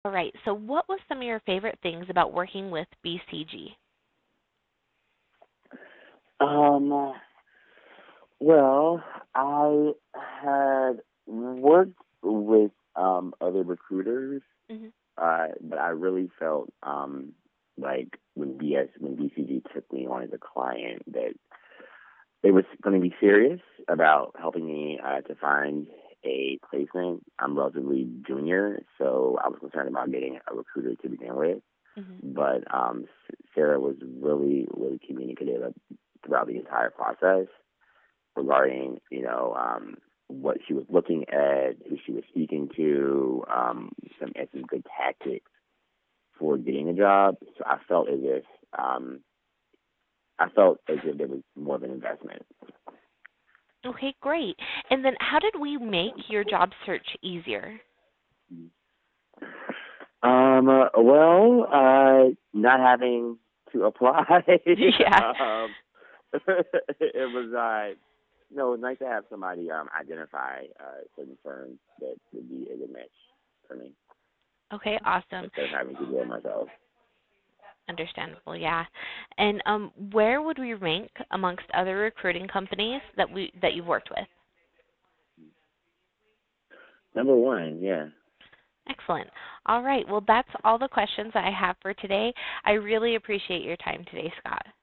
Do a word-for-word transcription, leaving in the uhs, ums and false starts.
All right, so what was some of your favorite things about working with B C G? Um, well, I had worked with um other recruiters, Hmm. uh, but I really felt um like when B S when B C G took me on as a client that they was going to be serious about helping me uh, to find a placement. I'm relatively junior, so I was concerned about getting a recruiter to begin with. Hmm. But um, Sarah was really, really communicative throughout the entire process regarding, you know, um, what she was looking at, who she was speaking to, um, some and some good tactics for getting a job. So I felt as if um, I felt as if there was more of an investment. Okay, great. And then how did we make your job search easier? Um, uh, well, uh, not having to apply. Yeah. um, it was, uh, no, it was nice to have somebody um, identify uh, certain firms that would be a good match for me Okay, awesome. instead of having to do it myself. Understandable, yeah. And um, where would we rank amongst other recruiting companies that we that you've worked with? Number one, yeah. Excellent. All right. Well, that's all the questions I have for today. I really appreciate your time today, Scott.